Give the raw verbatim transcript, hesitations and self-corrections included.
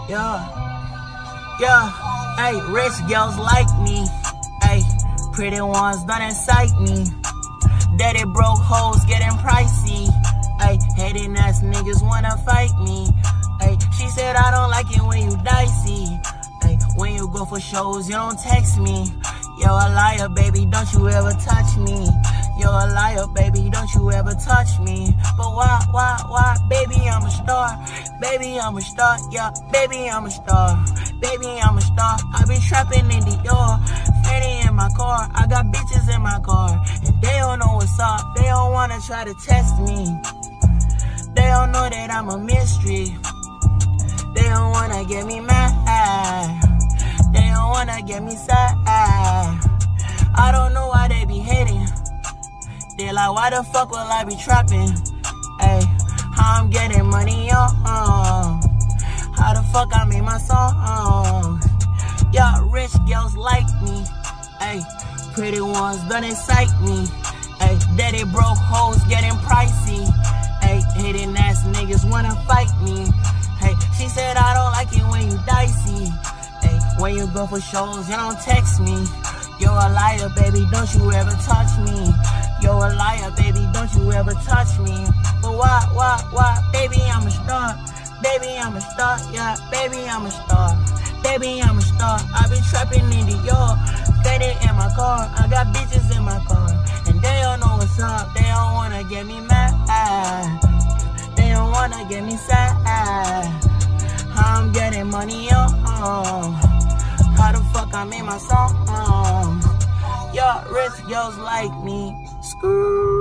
Yeah, yeah, hey, rich girls like me, hey, pretty ones don't excite me. Daddy broke hoes getting pricey, hey, hating ass niggas wanna fight me. Hey, she said I don't like it when you dicey. Hey, when you go for shows, you don't text me. You're a liar, baby, don't you ever touch me. You're a liar, baby, don't you ever touch me. But why, why, why, baby, I'm a star. Baby, I'm a star, yeah, baby, I'm a star. Baby, I'm a star, I be trapping in the yard. Fanny in my car, I got bitches in my car. And they don't know what's up, they don't wanna try to test me. They don't know that I'm a mystery. They don't wanna get me mad. They don't wanna get me sad. I don't know why they be hating. They like, why the fuck will I be trapping? Hey, how I'm getting money on? Uh, how the fuck I made my song? Yeah, rich girls like me. Hey, pretty ones don't excite me. Hey, daddy broke hoes getting pricey. Hey, hating ass niggas wanna fight me. Hey, she said I don't like it when you dicey. Hey, when you go for shows, you don't text me. You're a liar, baby, don't you ever touch me. You're a liar, baby, don't you ever touch me. But why, why, why, baby, I'm a star. Baby, I'm a star, yeah, baby, I'm a star. Baby, I'm a star, I be trapping in the yard. Faded in my car, I got bitches in my car. And they don't know what's up, they don't wanna get me mad. They don't wanna get me sad. How I'm getting money on? How the fuck I made my song? Yeah, rich girls like me. Screw.